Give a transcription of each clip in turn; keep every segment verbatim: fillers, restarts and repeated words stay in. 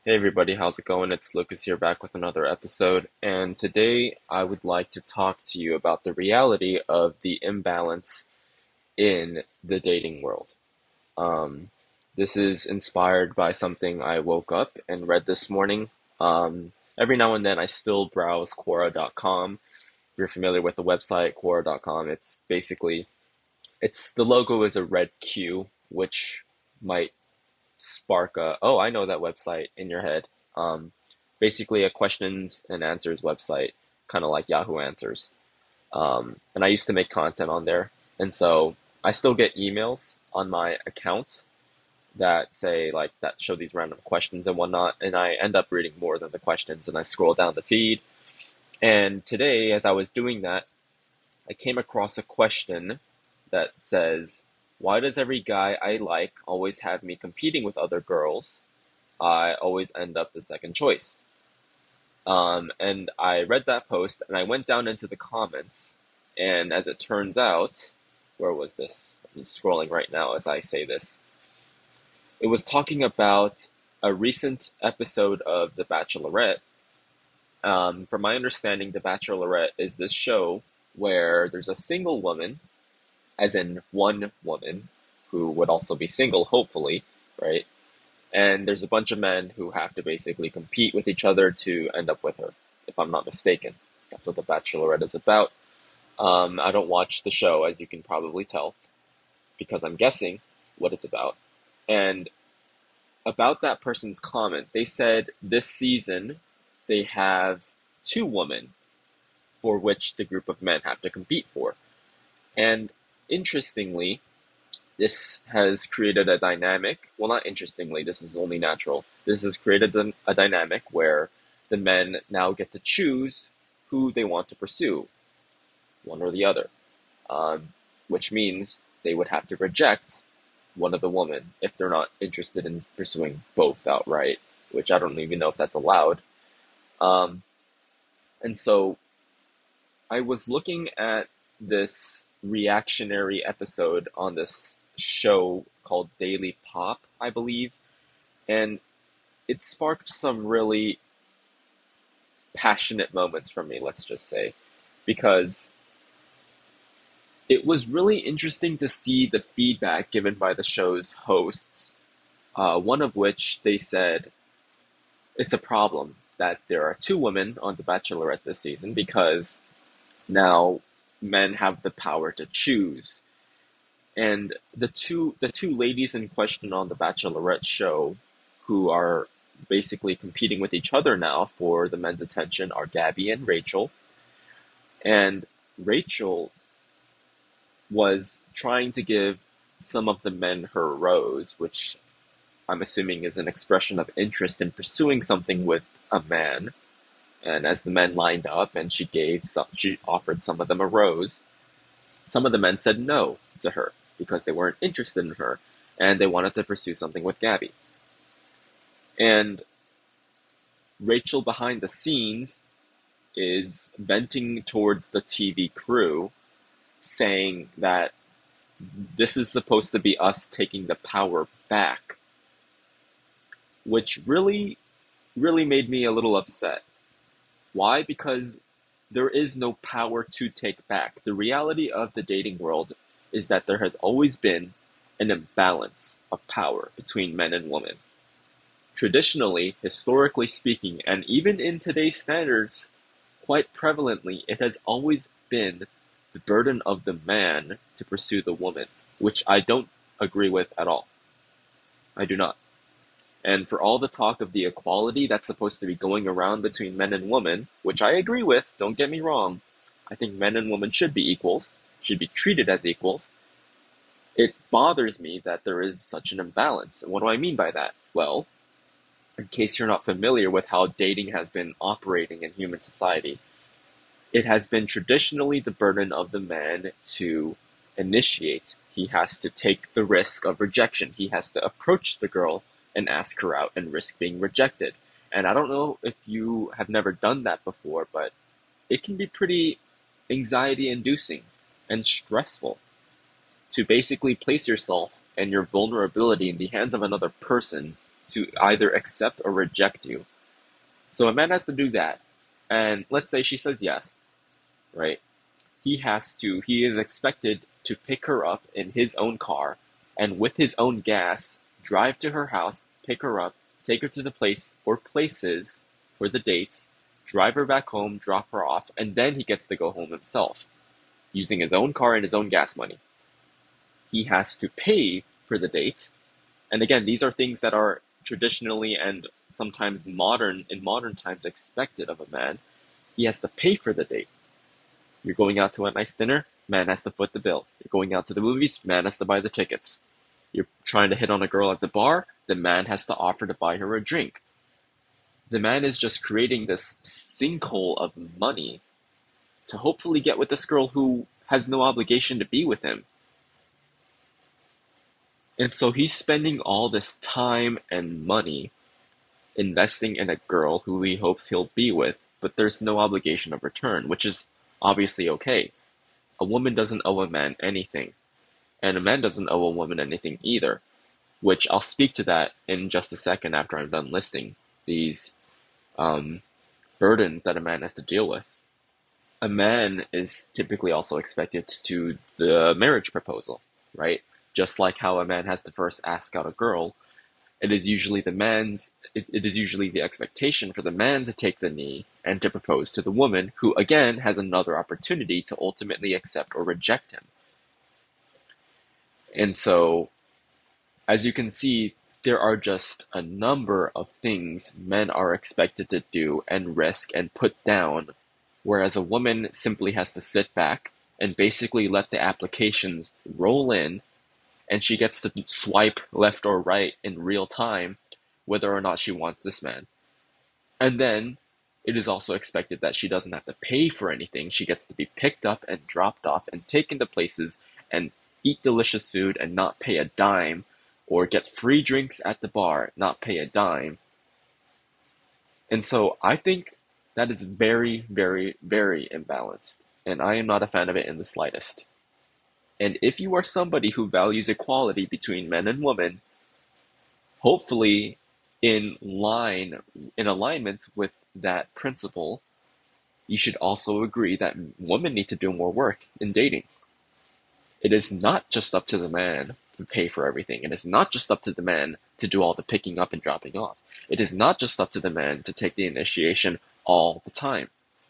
Hey everybody, how's it going? It's Lucas here back with another episode, and today I would like to talk to you about the reality of the imbalance in the dating world. Um, this is inspired by something I woke up and read this morning. Um, every now and then I still browse Quora dot com. If you're familiar with the website Quora dot com, it's basically it's the logo is a red Q, which might spark a, oh, I know that website in your head. Um, basically a questions and answers website, kind of like Yahoo Answers. Um, and I used to make content on there. And so I still get emails on my account that say like that show these random questions and whatnot. And I end up reading more than the questions and I scroll down the feed. And today, as I was doing that, I came across a question that says, why does every guy I like always have me competing with other girls? I always end up the second choice. Um, and I read that post and I went down into the comments. And as it turns out, where was this? I'm scrolling right now as I say this. It was talking about a recent episode of The Bachelorette. Um, from my understanding, The Bachelorette is this show where there's a single woman, as in one woman, who would also be single, hopefully, right? And there's a bunch of men who have to basically compete with each other to end up with her, if I'm not mistaken. That's what The Bachelorette is about. Um, I don't watch the show, as you can probably tell, because I'm guessing what it's about. And about that person's comment, they said this season they have two women for which the group of men have to compete for. And interestingly, this has created a dynamic. Well, not interestingly, this is only natural. This has created a, a dynamic where the men now get to choose who they want to pursue, one or the other, um, which means they would have to reject one of the women if they're not interested in pursuing both outright, which I don't even know if that's allowed. Um, and so I was looking at this reactionary episode on this show called Daily Pop, I believe, and it sparked some really passionate moments for me, let's just say, because it was really interesting to see the feedback given by the show's hosts, uh, one of which they said it's a problem that there are two women on The Bachelorette this season because now men have the power to choose. And the two the two ladies in question on the Bachelorette show, who are basically competing with each other now for the men's attention, are Gabby and Rachel. And Rachel was trying to give some of the men her rose, which I'm assuming is an expression of interest in pursuing something with a man. And as the men lined up and she gave some, she offered some of them a rose, some of the men said no to her because they weren't interested in her and they wanted to pursue something with Gabby. And Rachel behind the scenes is venting towards the T V crew, saying that this is supposed to be us taking the power back, which really, really made me a little upset. Why? Because there is no power to take back. The reality of the dating world is that there has always been an imbalance of power between men and women. Traditionally, historically speaking, and even in today's standards, quite prevalently, it has always been the burden of the man to pursue the woman, which I don't agree with at all. I do not. And for all the talk of the equality that's supposed to be going around between men and women, which I agree with, don't get me wrong, I think men and women should be equals, should be treated as equals. It bothers me that there is such an imbalance. And what do I mean by that? Well, in case you're not familiar with how dating has been operating in human society, it has been traditionally the burden of the man to initiate. He has to take the risk of rejection. He has to approach the girl and ask her out and risk being rejected. And I don't know if you have never done that before, but it can be pretty anxiety inducing and stressful to basically place yourself and your vulnerability in the hands of another person to either accept or reject you. So a man has to do that. And let's say she says yes, right? He has to, he is expected to pick her up in his own car and with his own gas, drive to her house, pick her up, take her to the place or places for the dates, drive her back home, drop her off, and then he gets to go home himself using his own car and his own gas money. He has to pay for the date. And again, these are things that are traditionally and sometimes modern in modern times expected of a man. He has to pay for the date. You're going out to a nice dinner, man has to foot the bill. You're going out to the movies, man has to buy the tickets. You're trying to hit on a girl at the bar, the man has to offer to buy her a drink. The man is just creating this sinkhole of money to hopefully get with this girl who has no obligation to be with him. And so he's spending all this time and money investing in a girl who he hopes he'll be with, but there's no obligation of return, which is obviously okay. A woman doesn't owe a man anything, and a man doesn't owe a woman anything either, which I'll speak to that in just a second after I'm done listing these um, burdens that a man has to deal with. A man is typically also expected to do the marriage proposal, right? Just like how a man has to first ask out a girl, it is usually the man's it, it is usually the expectation for the man to take the knee and to propose to the woman, who again has another opportunity to ultimately accept or reject him. And so, as you can see, there are just a number of things men are expected to do and risk and put down, whereas a woman simply has to sit back and basically let the applications roll in, and she gets to swipe left or right in real time whether or not she wants this man. And then it is also expected that she doesn't have to pay for anything. She gets to be picked up and dropped off and taken to places and eat delicious food and not pay a dime, or get free drinks at the bar, not pay a dime. And so I think that is very, very, very imbalanced, and I am not a fan of it in the slightest. And if you are somebody who values equality between men and women, hopefully in line, in alignment with that principle, you should also agree that women need to do more work in dating. It is not just up to the man to pay for everything. It is not just up to the man to do all the picking up and dropping off. It is not just up to the man to take the initiation all the time.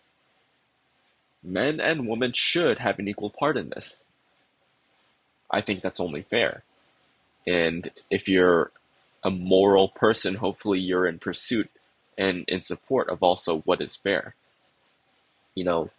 Men and women should have an equal part in this. I think that's only fair. And if you're a moral person, hopefully you're in pursuit and in support of also what is fair. You know,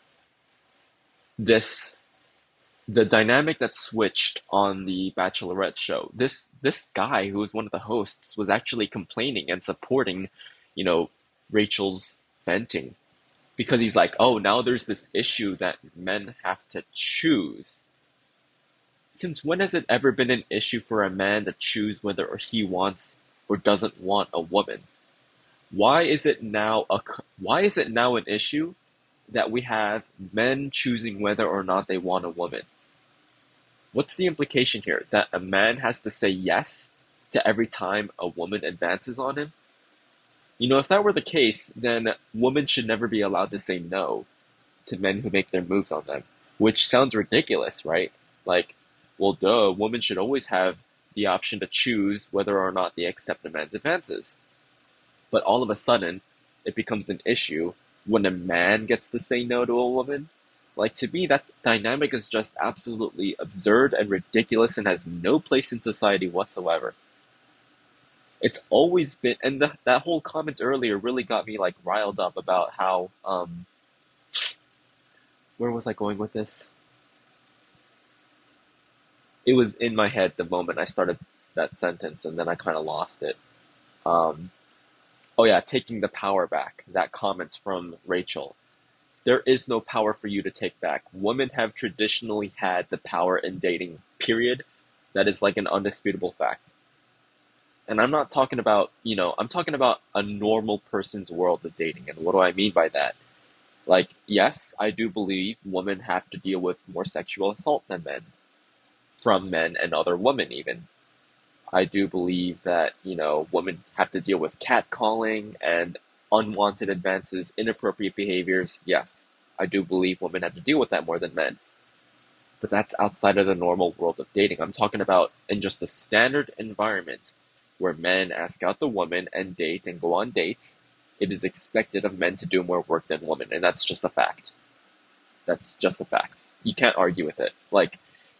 this the dynamic that switched on the Bachelorette show. This this guy who was one of the hosts was actually complaining and supporting, you know, Rachel's venting, because he's like, oh, now there's this issue that men have to choose. Since when has it ever been an issue for a man to choose whether or he wants or doesn't want a woman? Why is it now a why is it now an issue that we have men choosing whether or not they want a woman? What's the implication here? That a man has to say yes to every time a woman advances on him? You know, if that were the case, then women should never be allowed to say no to men who make their moves on them, which sounds ridiculous, right? Like, well, duh, women should always have the option to choose whether or not they accept a man's advances. But all of a sudden, it becomes an issue when a man gets to say no to a woman. Like, to me, that dynamic is just absolutely absurd and ridiculous and has no place in society whatsoever. It's always been, and the, that whole comment earlier really got me, like, riled up about how, um, where was I going with this? It was in my head the moment I started that sentence, and then I kind of lost it. Um, oh yeah, taking the power back. That comment's from Rachel. There is no power for you to take back. Women have traditionally had the power in dating, period. That is like an undisputable fact. And I'm not talking about, you know, I'm talking about a normal person's world of dating. And what do I mean by that? Like, yes, I do believe women have to deal with more sexual assault than men, from men and other women even. I do believe that, you know, women have to deal with catcalling and unwanted advances, inappropriate behaviors. Yes, I do believe women have to deal with that more than men. But that's outside of the normal world of dating. I'm talking about in just the standard environment where men ask out the woman and date and go on dates. It is expected of men to do more work than women, and that's just a fact. That's just a fact. You can't argue with it. Like,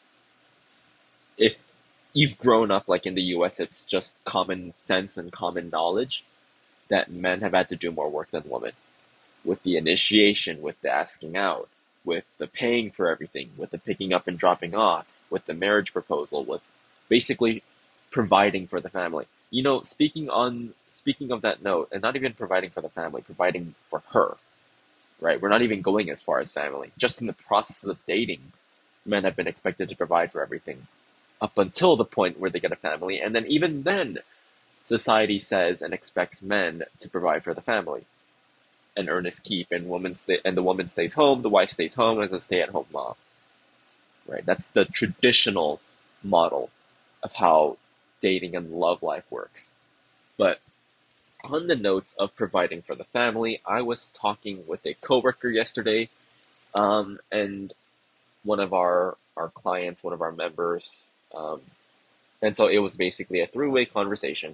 if you've grown up like in the U S, it's just common sense and common knowledge that men have had to do more work than women with the initiation, with the asking out, with the paying for everything, with the picking up and dropping off, with the marriage proposal, with basically providing for the family. You know, speaking on speaking of that note, and not even providing for the family, providing for her, right? We're not even going as far as family. Just in the process of dating, men have been expected to provide for everything up until the point where they get a family, and then even then, society says and expects men to provide for the family and earn his keep, and woman stay, and the woman stays home, the wife stays home as a stay-at-home mom. Right? That's the traditional model of how dating and love life works. But on the note of providing for the family, I was talking with a coworker yesterday, um, and one of our our clients, one of our members, um, and so it was basically a three-way conversation.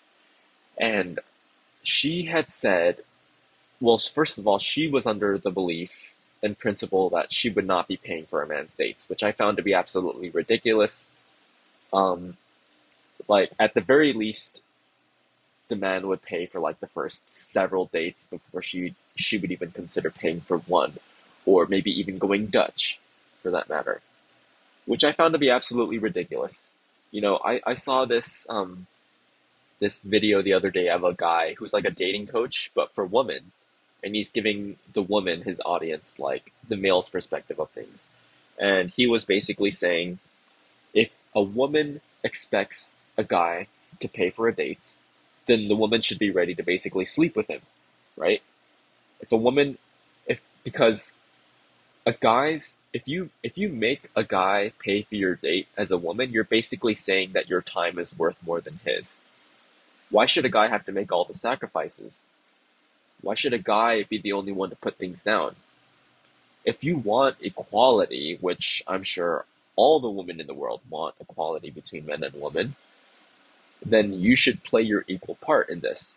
And she had said, well, first of all, she was under the belief and principle that she would not be paying for a man's dates, which I found to be absolutely ridiculous. Um, like, at the very least, the man would pay for like the first several dates before she she would even consider paying for one, or maybe even going Dutch, for that matter, which I found to be absolutely ridiculous. You know, I I saw this um this video the other day of a guy who's like a dating coach, but for women, and he's giving the woman, his audience, like the male's perspective of things. And he was basically saying, if a woman expects a guy to pay for a date, then the woman should be ready to basically sleep with him, right? If a woman, if because a guy's, if you if you make a guy pay for your date as a woman, you're basically saying that your time is worth more than his. Why should a guy have to make all the sacrifices? Why should a guy be the only one to put things down? If you want equality, which I'm sure all the women in the world want equality between men and women, then you should play your equal part in this.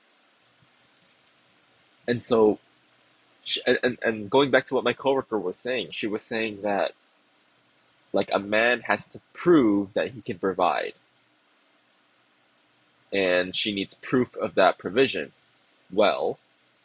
And so, and, and going back to what my coworker was saying, she was saying that, like, a man has to prove that he can provide. And she needs proof of that provision. Well,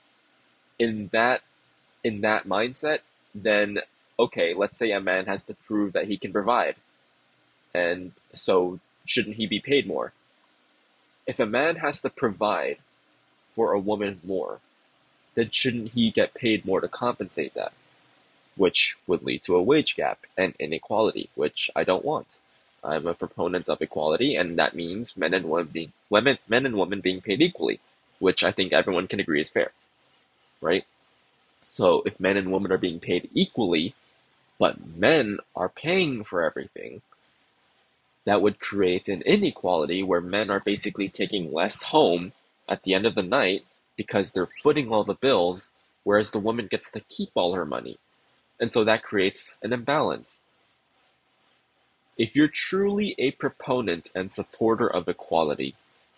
in that in that mindset, then okay, let's say a man has to prove that he can provide. And so shouldn't he be paid more? If a man has to provide for a woman more, then shouldn't he get paid more to compensate that? Which would lead to a wage gap and inequality, which I don't want. I'm a proponent of equality, and that means men and women being women, men and women being paid equally, which I think everyone can agree is fair, right? So if men and women are being paid equally, but men are paying for everything, that would create an inequality where men are basically taking less home at the end of the night because they're footing all the bills, whereas the woman gets to keep all her money. And so that creates an imbalance. If you're truly a proponent and supporter of equality,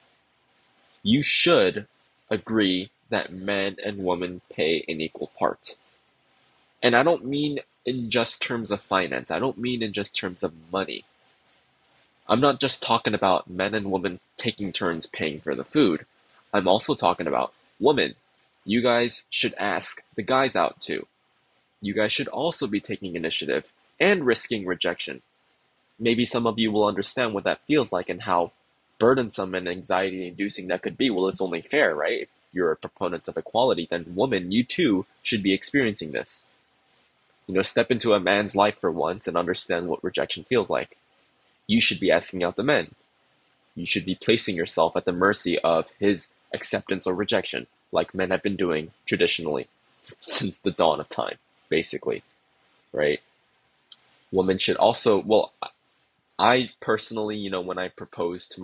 you should agree that men and women pay an equal part. And I don't mean in just terms of finance. I don't mean in just terms of money. I'm not just talking about men and women taking turns paying for the food. I'm also talking about women. You guys should ask the guys out too. You guys should also be taking initiative and risking rejection. Maybe some of you will understand what that feels like and how burdensome and anxiety-inducing that could be. Well, it's only fair, right? If you're a proponent of equality, then woman, you too should be experiencing this. You know, step into a man's life for once and understand what rejection feels like. You should be asking out the men. You should be placing yourself at the mercy of his acceptance or rejection, like men have been doing traditionally since the dawn of time, basically, right? Women should also, well, I personally, you know, when I proposed to my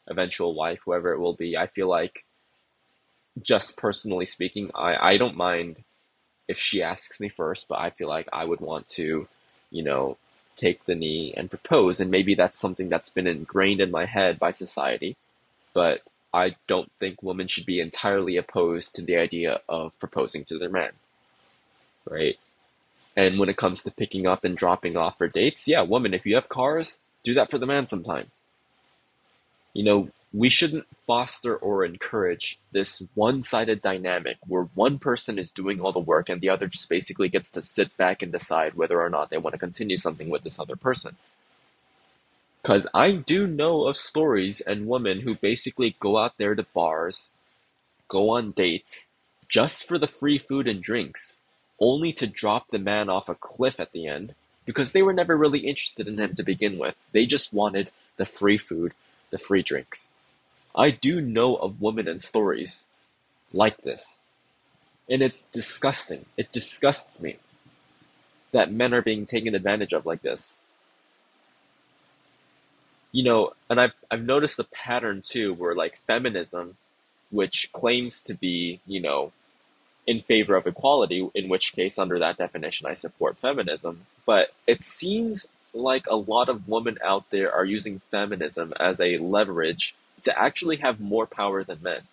eventual wife, whoever it will be, I feel like, just personally speaking, I, I don't mind if she asks me first, but I feel like I would want to, you know, take the knee and propose. And maybe that's something that's been ingrained in my head by society, but I don't think women should be entirely opposed to the idea of proposing to their man, right? And when it comes to picking up and dropping off for dates, yeah, woman, if you have cars, do that for the man sometime. You know, we shouldn't foster or encourage this one-sided dynamic where one person is doing all the work and the other just basically gets to sit back and decide whether or not they want to continue something with this other person. Because I do know of stories and women who basically go out there to bars, go on dates, just for the free food and drinks, only to drop the man off a cliff at the end because they were never really interested in him to begin with. They just wanted the free food, the free drinks. I do know of women and stories like this, and it's disgusting. It disgusts me that men are being taken advantage of like this. You know, and I've I've noticed a pattern too where like feminism, which claims to be, you know, in favor of equality, in which case, under that definition, I support feminism. But it seems like a lot of women out there are using feminism as a leverage to actually have more power than men.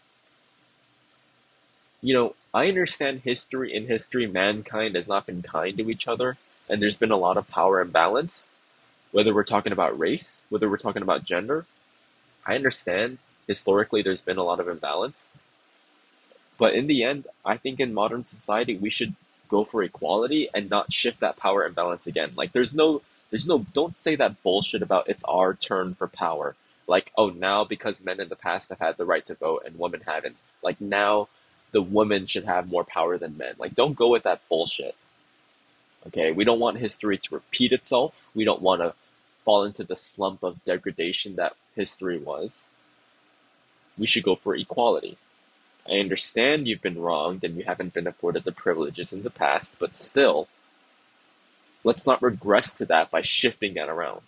You know, I understand history. In history, mankind has not been kind to each other, and there's been a lot of power imbalance, whether we're talking about race, whether we're talking about gender. I understand historically there's been a lot of imbalance. But in the end, I think in modern society we should go for equality and not shift that power imbalance again. Like there's no there's no don't say that bullshit about it's our turn for power. Like, oh, now because men in the past have had the right to vote and women haven't, like now the women should have more power than men. Like don't go with that bullshit. Okay, we don't want history to repeat itself. We don't want to fall into the slump of degradation that history was. We should go for equality. I understand you've been wronged and you haven't been afforded the privileges in the past, but still, let's not regress to that by shifting that around.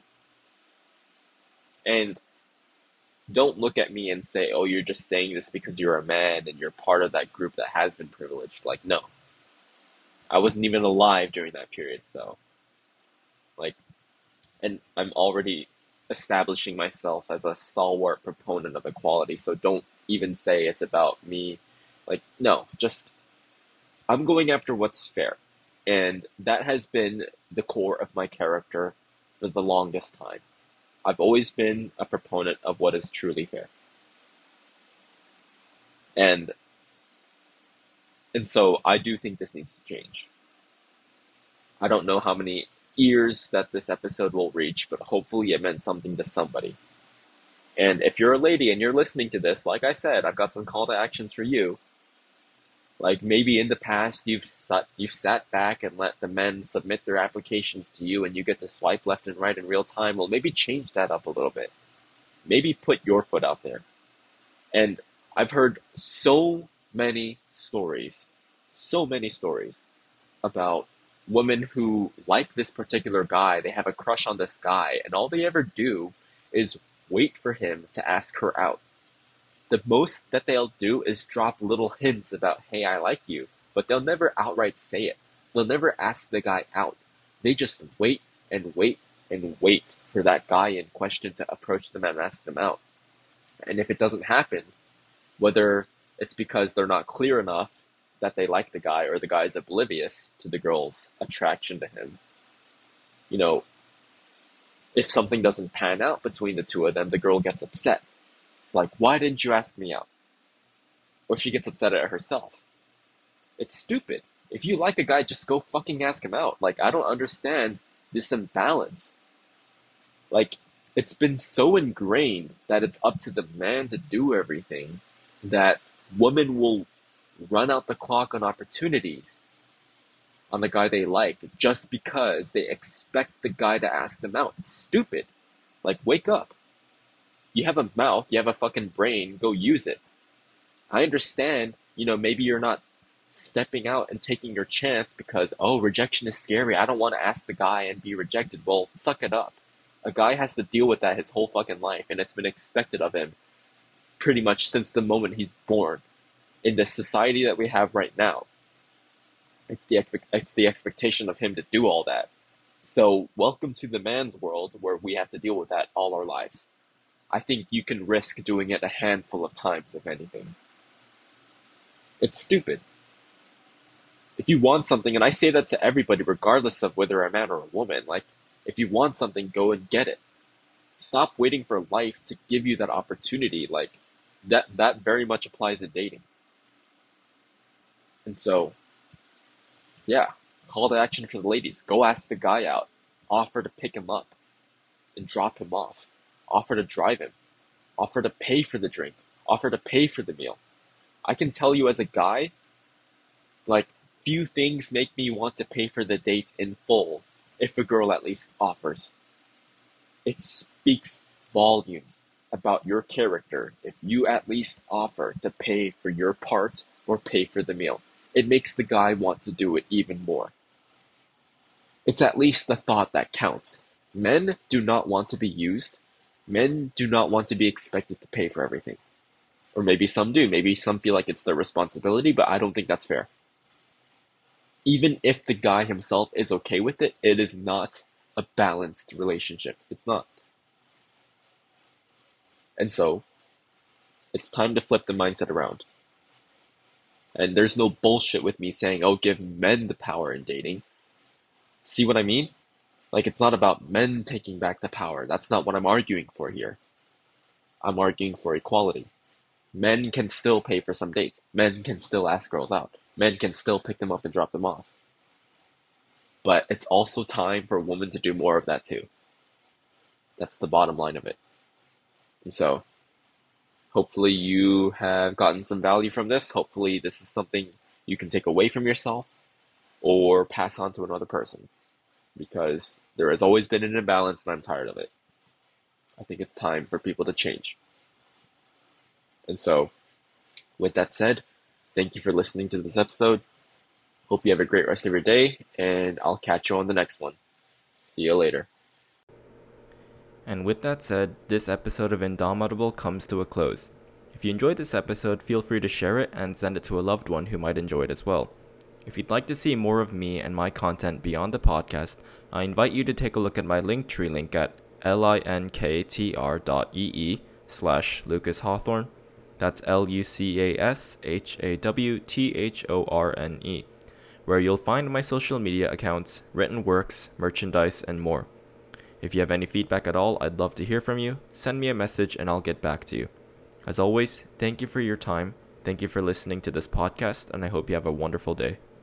And don't look at me and say, oh, you're just saying this because you're a man and you're part of that group that has been privileged. Like, no. I wasn't even alive during that period, so, like, and I'm already establishing myself as a stalwart proponent of equality, so don't even say it's about me. Like, no, just, I'm going after what's fair. And that has been the core of my character for the longest time. I've always been a proponent of what is truly fair. And and so I do think this needs to change. I don't know how many ears that this episode will reach, but hopefully it meant something to somebody. And if you're a lady and you're listening to this, like I said, I've got some call to actions for you. Like maybe in the past you've sat, you've sat back and let the men submit their applications to you and you get to swipe left and right in real time. Well, maybe change that up a little bit. Maybe put your foot out there. And I've heard so many stories, so many stories about women who like this particular guy. They have a crush on this guy, and all they ever do is wait for him to ask her out. The most that they'll do is drop little hints about, hey, I like you, but they'll never outright say it. They'll never ask the guy out. They just wait and wait and wait for that guy in question to approach them and ask them out. And if it doesn't happen, whether it's because they're not clear enough that they like the guy or the guy's oblivious to the girl's attraction to him, you know, if something doesn't pan out between the two of them, the girl gets upset. Like, why didn't you ask me out? Or she gets upset at herself. It's stupid. If you like a guy, just go fucking ask him out. Like, I don't understand this imbalance. Like, it's been so ingrained that it's up to the man to do everything that women will run out the clock on opportunities on the guy they like just because they expect the guy to ask them out. It's stupid. Like, wake up. You have a mouth, you have a fucking brain, go use it. I understand, you know, maybe you're not stepping out and taking your chance because, oh, rejection is scary. I don't want to ask the guy and be rejected. Well, suck it up. A guy has to deal with that his whole fucking life, and it's been expected of him pretty much since the moment he's born. In the society that we have right now, it's the it's the expectation of him to do all that. So welcome to the man's world where we have to deal with that all our lives. I think you can risk doing it a handful of times, if anything. It's stupid. If you want something, and I say that to everybody regardless of whether a man or a woman, like, if you want something, go and get it. Stop waiting for life to give you that opportunity. Like, that that very much applies in dating. And so, yeah, call to action for the ladies. Go ask the guy out. Offer to pick him up and drop him off. Offer to drive him. Offer to pay for the drink. Offer to pay for the meal. I can tell you as a guy, like, few things make me want to pay for the date in full if a girl at least offers. It speaks volumes about your character if you at least offer to pay for your part or pay for the meal. It makes the guy want to do it even more. It's at least the thought that counts. Men do not want to be used. Men do not want to be expected to pay for everything. Or maybe some do. Maybe some feel like it's their responsibility, but I don't think that's fair. Even if the guy himself is okay with it, it is not a balanced relationship. It's not. And so, it's time to flip the mindset around. And there's no bullshit with me saying, oh, give men the power in dating. See what I mean? Like, it's not about men taking back the power. That's not what I'm arguing for here. I'm arguing for equality. Men can still pay for some dates. Men can still ask girls out. Men can still pick them up and drop them off. But it's also time for women to do more of that too. That's the bottom line of it. And so, hopefully you have gotten some value from this. Hopefully this is something you can take away from yourself or pass on to another person. Because there has always been an imbalance and I'm tired of it. I think it's time for people to change. And so, with that said, thank you for listening to this episode. Hope you have a great rest of your day, and I'll catch you on the next one. See you later. And with that said, this episode of Indomitable comes to a close. If you enjoyed this episode, feel free to share it and send it to a loved one who might enjoy it as well. If you'd like to see more of me and my content beyond the podcast, I invite you to take a look at my Linktree link at linktr dot ee slash Lucas Hawthorne. That's L U C A S H A W T H O R N E, where you'll find my social media accounts, written works, merchandise, and more. If you have any feedback at all, I'd love to hear from you. Send me a message and I'll get back to you. As always, thank you for your time. Thank you for listening to this podcast, and I hope you have a wonderful day.